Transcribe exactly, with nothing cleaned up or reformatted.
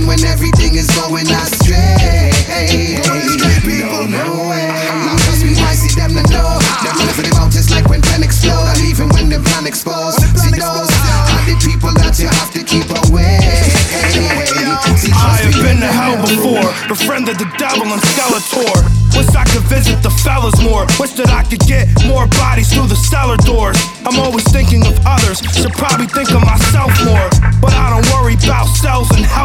happen when everything is going astray. People know it. Trust me, I see them to know. Them live it out just like when pen explode. And even when the plan exposed. See those are the people that you have to keep away. See, I have been to hell before, befriended the devil and Skeletor. Wish I could visit the fellas more. Wish that I could get more bodies through the cellar doors. I'm always thinking of others, should probably think of myself more. But I don't worry about cells and hell.